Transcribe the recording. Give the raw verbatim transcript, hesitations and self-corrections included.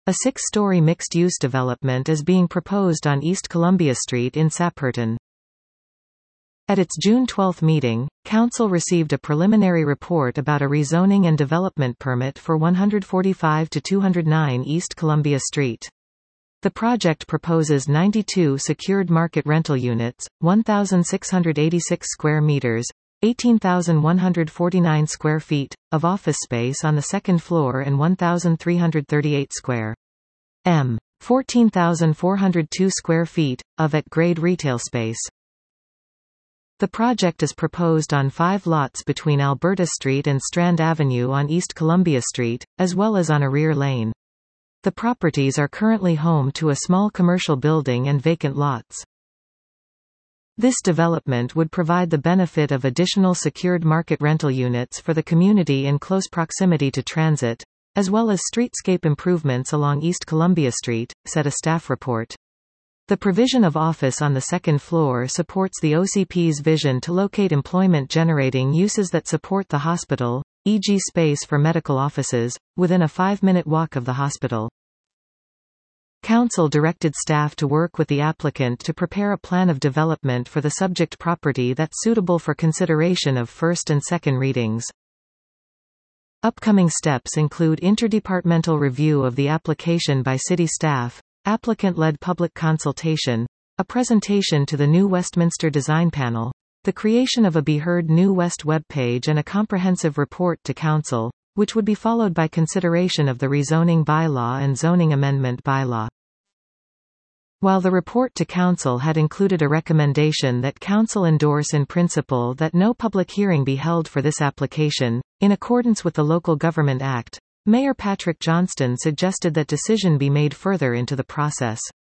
A six-story mixed-use development is being proposed on East Columbia Street in Sapperton. At its June twelfth meeting, Council received a preliminary report about a rezoning and development permit for one forty-five to two oh nine East Columbia Street. The project proposes ninety-two secured market rental units, one thousand six hundred eighty-six square meters, eighteen thousand one hundred forty-nine square feet, of office space on the second floor and one thousand three hundred thirty-eight square meters, fourteen thousand four hundred two square feet, of at-grade retail space. The project is proposed on five lots between Alberta Street and Strand Avenue on East Columbia Street, as well as on a rear lane. The properties are currently home to a small commercial building and vacant lots. This development would provide the benefit of additional secured market rental units for the community in close proximity to transit, as well as streetscape improvements along East Columbia Street, said a staff report. The provision of office on the second floor supports the O C P's vision to locate employment-generating uses that support the hospital, for example space for medical offices, within a five-minute walk of the hospital. Council directed staff to work with the applicant to prepare a plan of development for the subject property that's suitable for consideration of first and second readings. Upcoming steps include interdepartmental review of the application by city staff, applicant-led public consultation, a presentation to the New Westminster Design Panel, the creation of a Be Heard New West webpage and a comprehensive report to Council, which would be followed by consideration of the rezoning bylaw and zoning amendment bylaw. While the report to Council had included a recommendation that Council endorse in principle that no public hearing be held for this application, in accordance with the Local Government Act, Mayor Patrick Johnston suggested that decision be made further into the process.